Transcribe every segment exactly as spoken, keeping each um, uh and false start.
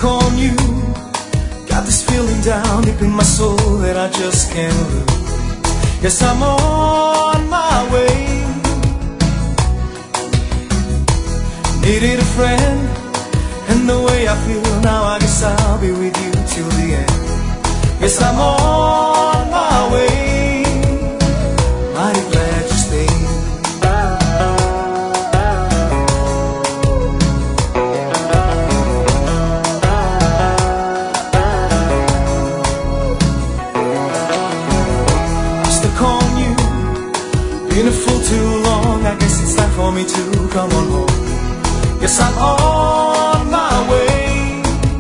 stuck on you. Got this feeling down deep in my soul that I just can't lose. Yes, I'm on my way. Needed a friend, and the way I feel now, I guess I'll be with you till the end. Yes, I'm on my way. Mighty glad you stayed. Been a fool too long, I guess it's time for me to come on home. Yes, I'm on my way.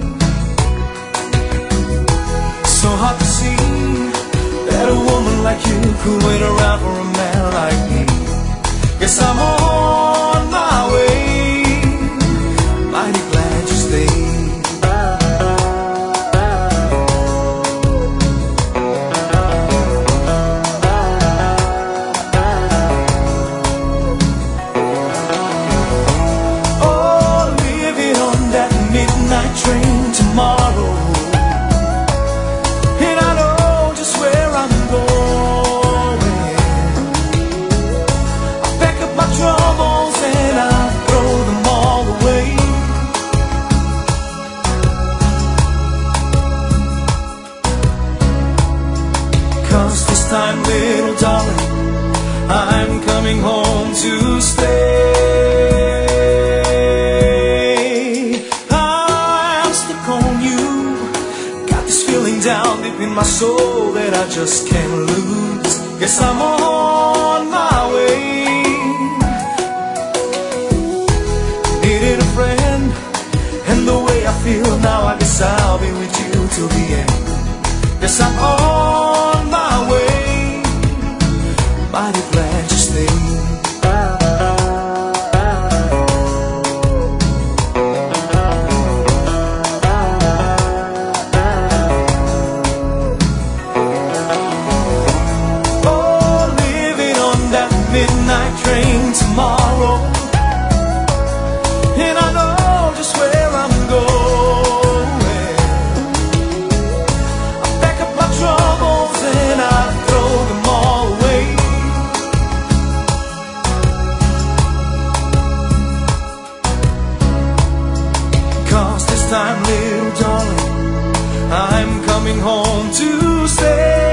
So hard to see that a woman like you could wait around for a man like me. Yes, I'm on my way. Mighty glad you stayed. Train tomorrow, and I know just where I'm going. I pack up my troubles and I throw them all away. Cause this time, little darling, I'm coming home to stay. Down deep in my soul that I just can't lose. Yes, I'm on my way. Needed a friend, and the way I feel now, I guess I'll be with you till the end. Yes, I'm on my way. Mighty glad you stayed. Midnight train tomorrow, and I know just where I'm going. I pack up my troubles and I throw them all away. Cause this time, little darling, I'm coming home to stay.